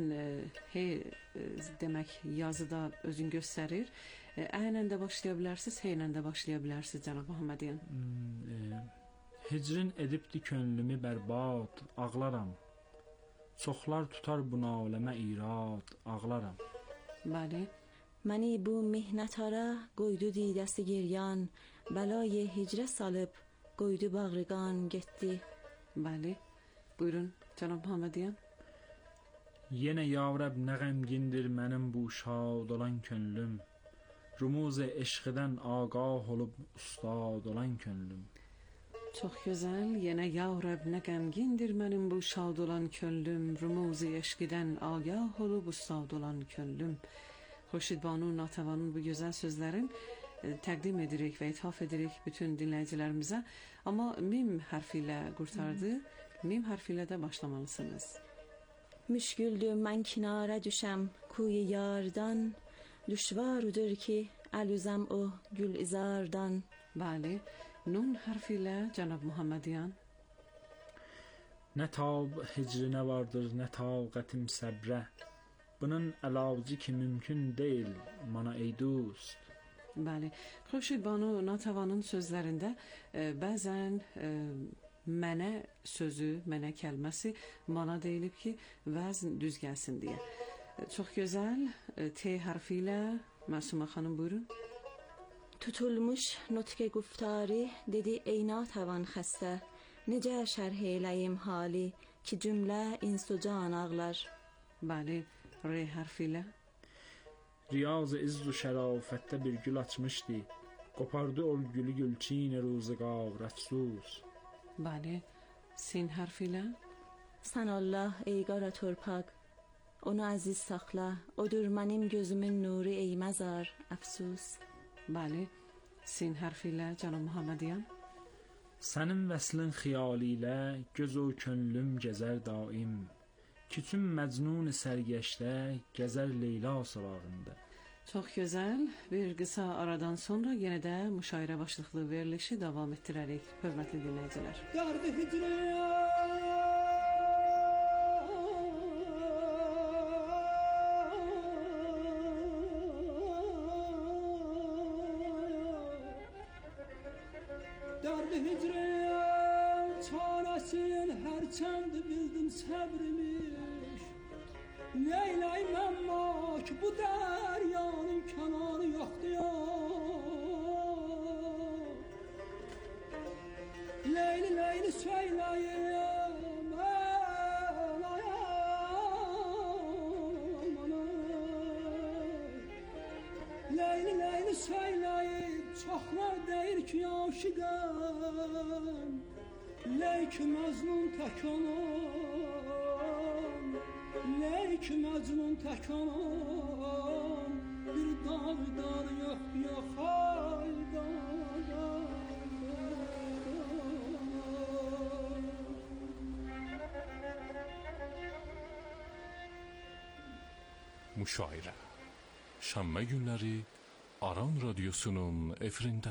demək yazıda özün göstərir. Əylə də başlaya bilərsiniz, heylə də başlaya bilərsiniz cənab Muhammediyan. Hicrin edibdi könlümü bərbad, ağlaram. Çoxlar tutar bu naləmə irad, ağlaram. بله. منی بو مهنتاره قویدو دیدست گریان بلای هجره salıb قویدو bağrıgan gitti. بله. Buyurun cənab Muhammediyan. Yenə ya Rəbb nə qəmgindir mənim bu şad olan könlüm. Rumuz eşqdən ağah olub ustad olan könlüm. Çox gözəl. Yenə ya Rəbb nə qəmgindir mənim bu şad olan könlüm. Rumuz eşqdən ağah olub ustad olan könlüm. Xurşid Banu Natəvanın bu gözəl sözlərin təqdim edirik və ithaf edirik bütün dinləyicilərimizə. Amma mim hərfi ilə qurtardı. Mim hərfi ilə də başlamalısınız. Müşgüldüm mən kinara düşəm kuy yardan. Düşvarudur ki əlüzəm o gül izardan. Bəli. Nun hərfi ilə cənab Muhammediyan. Nə tab hicrinə vardır, nə taqətim səbrə. Bunun əlacı ki mümkün deyil mana ey dost. Bəli. Xurşid Banu Natəvanın sözlərində bəzən mənə sözü, mənə kəlməsi mana deyilib ki, vəzn düz gəlsin deyə. Çox gözəl. T hərfi ilə Məsumə xanım buyurun. Tutulmuş nutq guftari dedi ey natəvan xəstə. Necə şərh eləyim hali ki cümlə insu can ağlar. Bəli. R hərfi ilə. Riyaz-ı izz-u şərafətdə bir gül açmışdı. Qopardı o gülü gülçin ruzigar əfsus. Bəli. Sin hərfi ilə. Sən Allah ey qara torpaq. Onu aziz saxla. Odur mənim gözümün nuru ey məzar əfsus. Bəli. Sin hərfi ilə cənab Muhammediyan. Sənin vəslin xiyali ilə göz o könlüm gəzər daim. Küçüm məcnun sərgəşdə gəzər Leyla sorağında. Çox gözəl. Bir qısa aradan sonra yenə də müşairə başlıqlı verilişi davam etdirərik, hörmətli dinləyicilər. Dərdi hicrə Dərdi hicrə çarəsin hərçənd bildim səbrimiş. Neyləyim əmma ki bu dəryanın kənarı yoxdur ya. Leyli leyli söyləyim Leyli leyli söyləyim çoxlar deyir ki aşiqəm. Leyk məcnun tək anam. Leyk məcnun tək anam. Bir dağdar yox yox haydar. Müşairə Şənbə günləri Aran Radyosu'nun efirində.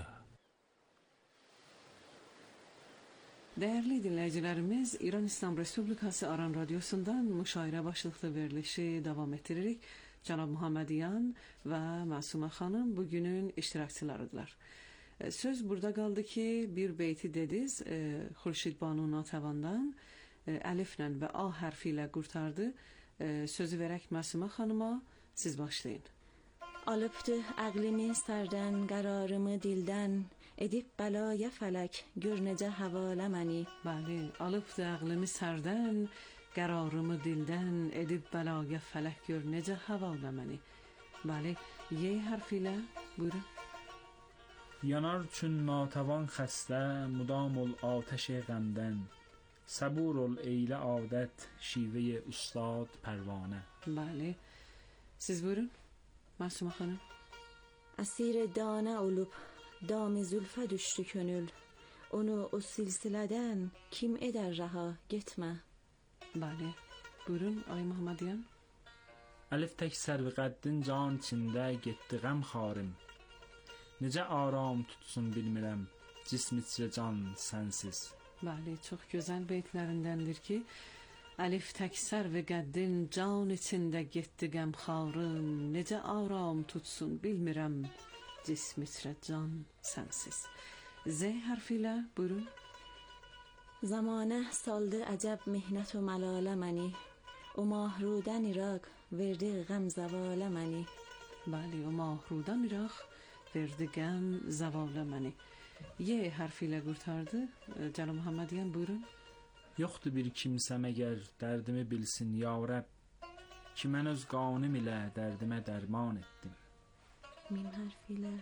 Dəyərli dinləyicilərimiz, İran İslam Respublikası Aran Radyosu'ndan müşairə başlıqlı verilişi davam ettiririk. Cənab Muhammediyan və Məsumə xanım bugünün iştirakçılarıdırlar. Söz burada qaldı ki, bir beyti dediz, Xurşid Banu Natəvandan əliflə və A hərfi ilə qurtardı. Sözü verək Məsumə xanıma, siz başlayın. Alıbdı əqlimi sərdən, qərarımı dildən, edib bəlaya fələk, gör necə həvalə məni. Bəli, alıbdı əqlimi sərdən, qərarımı dildən, edib bəlaya fələk, gör necə həvalə məni. Bəli, Y hərfi ilə buyurun. Yanar çün natəvan xəstə, mudam ol atəş-i qəmdən. Səbur ol eylə adət, şivə-i ustad pərvanə. Bəli, siz buyurun. Məsumə xanım. Əsir danə olub, dam zülfə düşdü könül. Onu o silsilədən kim edər raha, getmə. Bəli, buyurun Ay Muhammediyan. Əlif tək sərvi qəddin can içində getdi qəm xarim. Necə aram tutsun bilmirəm, cism içrə can sənsiz. Bəli, çox gözəl beytlərindəndir ki, Əlif tək sərvi qəddin can içində getdi qəm xarım. Necə aram tutsun bilmirəm, cism içrə can sənsiz. Z hərfi ilə buyurun. Zamanə saldı əcəb mihnət və məlalə məni. O mahrudən İraq verdi qəm zəvalə məni. Bəli, o mahrudan İraq verdi qəm zəvalə məni. Y hərfi ilə qurtardı. Cənab Muhammediyan, buyurun. Yoxdur bir kimsə məgər dərdimi bilsin ya Rəbb, ki mən öz qanım ilə dərdimə dərman etdim. Mim hərfi ilə.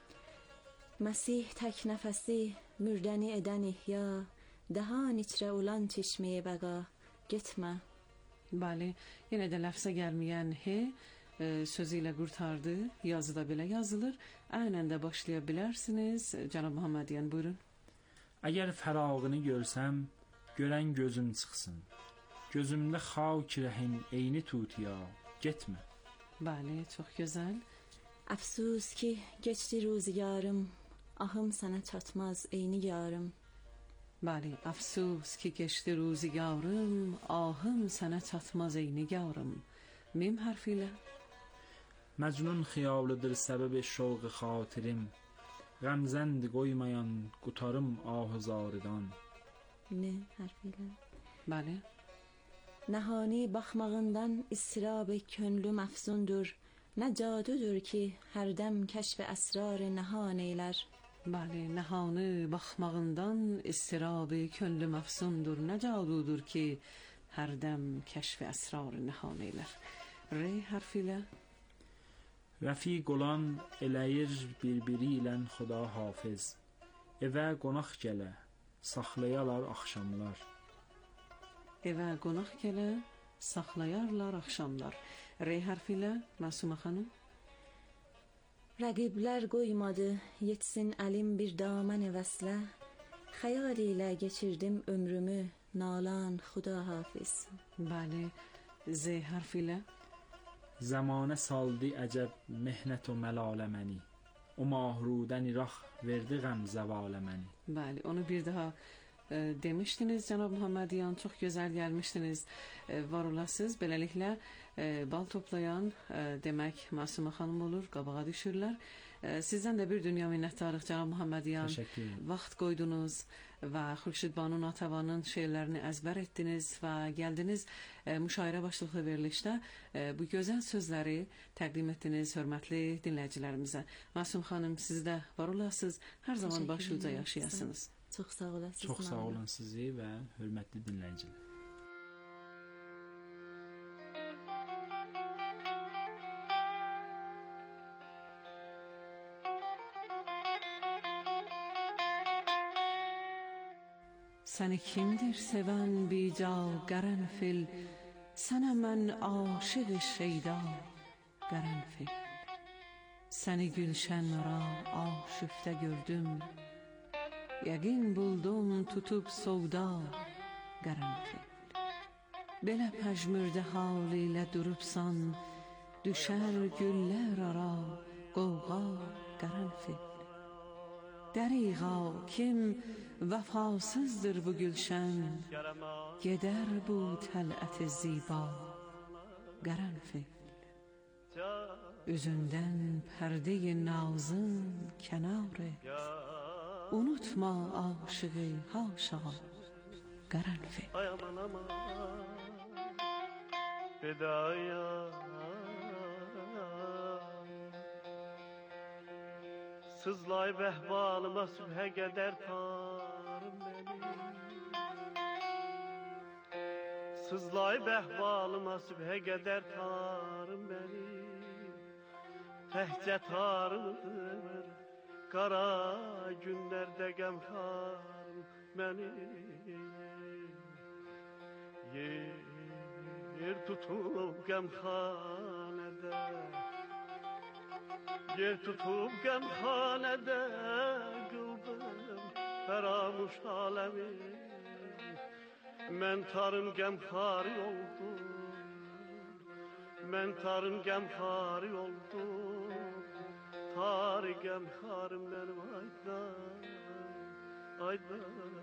Məsih tək nəfəsi mürdəni edən ihya, dəhan içrə ulan çeşməyə bəqa, getmə. Bəli, yenə də ləfsə gəlməyən he sözü ilə qurtardı. Yazıda belə yazılır. Aynən də başlaya bilərsiniz. Cənab Muhammediyan, buyurun. Əgər fərağını görsəm, görən gözüm çıxsın. Gözümdə xauk rəhin eyni tutiya, getmə. Bəli, çox gözəl. Əfsus ki, keçdi ruzigarım, ahım sənə çatmaz eyni yarım. Bəli, əfsus ki, keçdi ruzigarım, ahım sənə çatmaz eyni yarım. Mim hərfi ilə. Məcnun xiyalıdır səbəb şovq xatirim, qəmzənd qoymayan qutarım ahuzarıdan. Ne hərfi ilə. Bəli. Nəhani baxmağından istirab könlüm əfsundur, nə cadudur ki, hərdəm kəşf əsrar nəhan eylər. Bəli, nəhanı baxmağından istirab könlüm əfsundur, nə cadudur ki, hərdəm kəşf əsrar nəhan eylər. R hərfi ilə. Rəfiq olan eləyir bir-biri ilə xuda hafiz, evə qonaq gələ, saxlayalar axşamlar. Evə qonaq gələ, saxlayarlar axşamlar. R hərfi ilə, Məsumə xanım. Rəqiblər qoymadı, yetsin əlim bir damən vəslə, xəyal ilə geçirdim ömrümü, nalan xuda hafiz. Bəli, Z hərfi ilə. Zamanə saldı əcəb mehnət və məlalə məni, o mahrudən İraq verdi qəm zəvalə məni. Bəli, onu bir daha demişdiniz Cənab Muhammediyan, çox gözəl gəlmişdiniz, var olasınız. Beləliklə bal toplayan demək Məsumə xanım olur, qabağa düşürlər. Sizdən də bir dünya minnətdarıq Cənab Muhammediyan. Vaxt qoydunuz və Xurşid Banu Natəvanın şeirlərini əzbər etdiniz və gəldiniz müşairə başlıqlı verilişdə bu gözəl sözləri təqdim etdiniz hörmətli dinləyicilərimizə. Məsum xanım, siz də var olasınız, hər zaman başuca yaşayasınız. Çox sağ olasınız. Çox sağ olun sizi və hörmətli dinləyicilər. Səni kimdir sevən bica qərənfil, sənə mən aşıq şeyda qərənfil. Səni gülşən ra aşüftə gördüm, yəqin buldum tutub sovda qərənfil. Belə pəjmürdə hal ilə durubsan, düşər güllər ara qovğa qərənfil. Dəriğa kim vəfasızdır bu gülşən, gedər bu tələt ziba qərənfil. Üzündən pərdə-i nazın kənar et, unutma aşığı haşa qərənfil. Ay aman aman fedaya, sızlayıb əhvalıma sübhə qədər tarım məni. Sızlayıb əhvalıma sübhə qədər tarım məni. Təhcə tarımdır qara günlərdə qəmxarım məni. Yer tutub qəmxanədə, yer tutub qəmxanədə qıldım fəramuş aləmi. Mən tarım qəmxari oldum, mən tarım qəmxari oldum, tarı qəmxarım mənim aydan, aydan.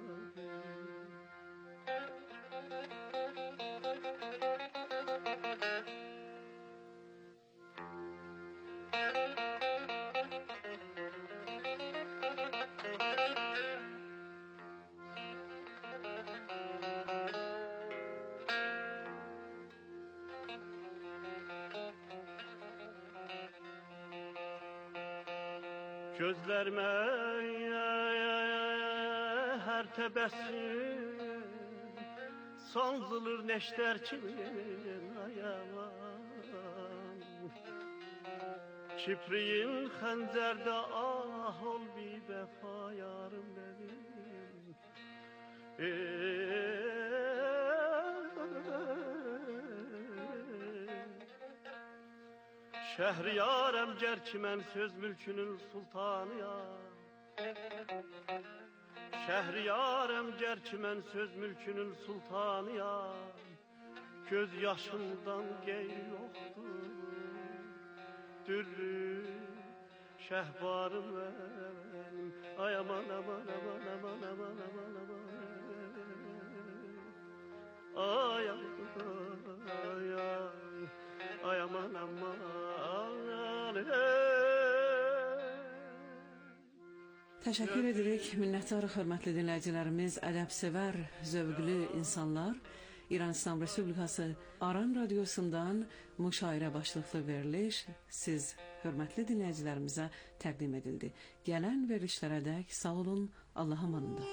Gözlerime her tebessüm sancılır neşter kimin ayağım. Kipriğin xəncərdə ah ol bir vəfa yarım benim. Şəhriyarəm gər ki mən söz mülkünün sultanıyam. Şəhriyarəm gər ki mən söz mülkünün sultanıyam. Göz yaşımdan qeyri yoxdur. Dürrü şəhbarım mənim. Ay aman aman aman aman aman aman aman. Ay aman ay ay. Ay aman aman. Təşəkkür edirik, minnətdarıq hörmətli dinləyicilərimiz, ədəbsevər, zövqlü insanlar. İran İslam Respublikası Aran Radiosundan müşairə başlıqlı veriliş siz hörmətli dinləyicilərimizə təqdim edildi. Gələn verilişlərə dək sağ olun, Allah'a emanında.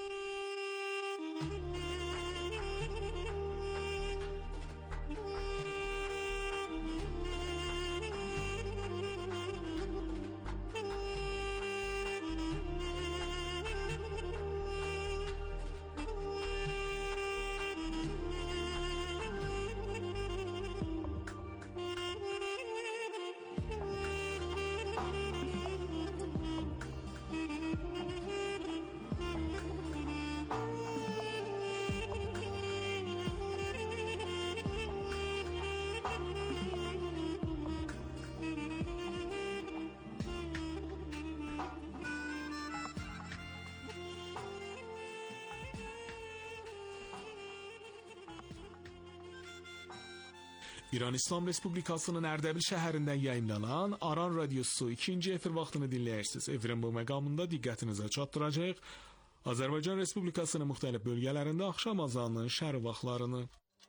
İran İslam Respublikasının Ərdəbil şəhərindən yayımlanan Aran Radiosu 2-ci efir vaxtını dinləyirsiniz. Efirin bu məqamında diqqətinizə çatdıracağıq Azərbaycan Respublikasının müxtəlif bölgələrində axşam azanının şərq vaxtlarını.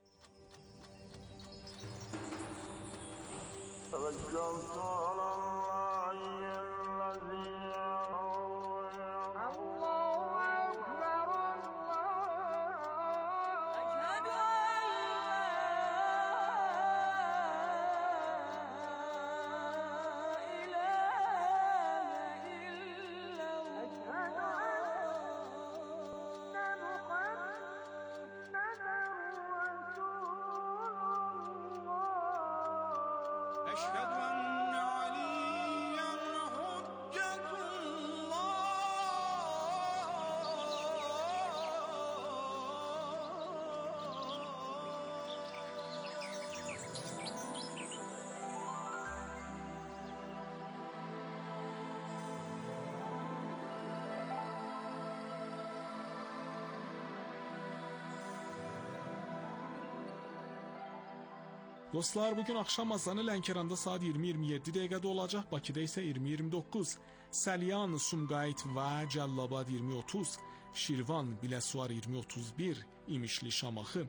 Dostlar, bugün axşam azanı Lənkəranda saat 20:27 dəqiqədə olacaq, Bakıda isə 20:29, Səlyan, Sumqayıt və Cəllabad 20:30, Şirvan, Biləsuvar 20:31, İmişli, Şamaxı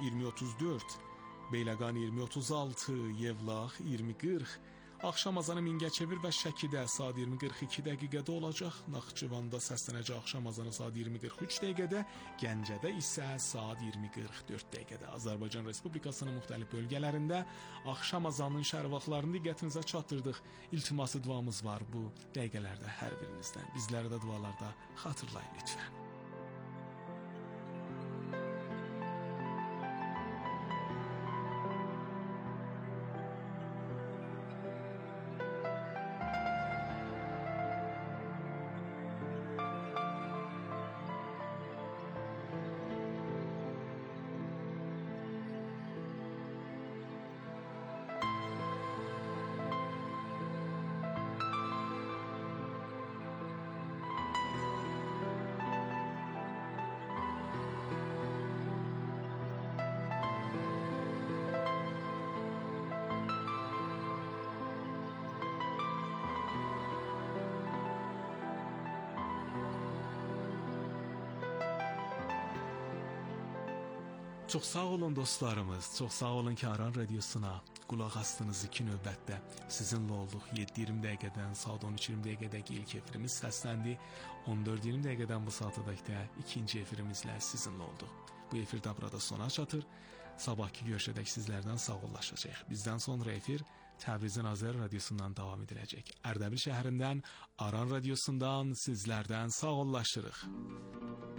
20:34, Beyləqan 20:36, Yevlax 20:40, axşam azanı Mingəçevir və Şəkidə saat 20:42 dəqiqədə olacaq, Naxçıvanda səslənəcək axşam azanı saat 20:43 dəqiqədə, Gəncədə isə saat 20:44 dəqiqədə. Azərbaycan Respublikasının müxtəlif bölgələrində axşam azanının şərq vaxtlarını diqqətinizə çatdırdıq. İltiması duamız var bu dəqiqələrdə hər birinizdən. Bizləri də dualarda xatırlayın lütfən. Çox sağ olun dostlarımız, çox sağ olun ki Aran Radiosuna qulaq astınız iki növbətdə sizinlə olduq. 7-20 dəqiqədən saat 13-20 dəqiqədəki ilk efirimiz səsləndi. 14-20 dəqiqədən bu saatədəkdə ikinci efirimizlə sizinlə olduq. Bu efir də burada sona çatır. Sabahki görüşədək sizlərdən sağollaşacaq. Bizdən sonra efir Təbrizin Azər Radiosundan davam ediləcək. Ərdəbil şəhərindən Aran Radiosundan sizlərdən sağollaşırıq.